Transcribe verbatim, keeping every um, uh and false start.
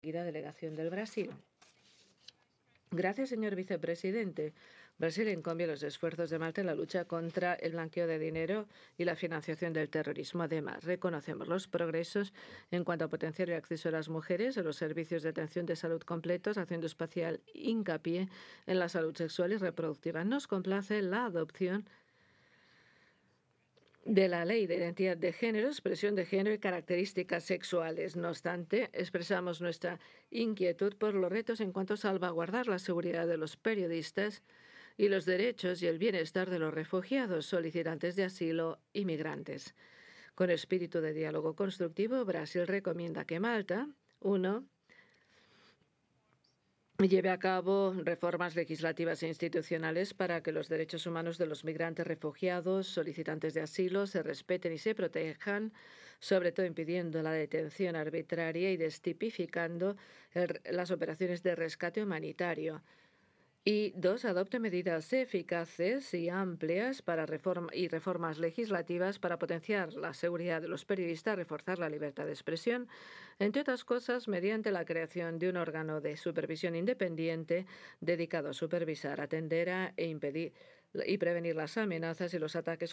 la delegación del Brasil. Gracias, señor vicepresidente. Brasil encomienda los esfuerzos de Malta en la lucha contra el blanqueo de dinero y la financiación del terrorismo. Además, reconocemos los progresos en cuanto a potenciar el acceso de las mujeres a los servicios de atención de salud completos, haciendo especial hincapié en la salud sexual y reproductiva. Nos complace la adopción de la Ley de Identidad de Género, Expresión de Género y Características Sexuales. No obstante, expresamos nuestra inquietud por los retos en cuanto a salvaguardar la seguridad de los periodistas y los derechos y el bienestar de los refugiados, solicitantes de asilo y migrantes. Con espíritu de diálogo constructivo, Brasil recomienda que Malta, uno, lleve a cabo reformas legislativas e institucionales para que los derechos humanos de los migrantes, refugiados, solicitantes de asilo se respeten y se protejan, sobre todo impidiendo la detención arbitraria y destipificando el, las operaciones de rescate humanitario. Y dos, adopte medidas eficaces y amplias para reforma y reformas legislativas para potenciar la seguridad de los periodistas, reforzar la libertad de expresión, entre otras cosas, mediante la creación de un órgano de supervisión independiente dedicado a supervisar, atender a e impedir y prevenir las amenazas y los ataques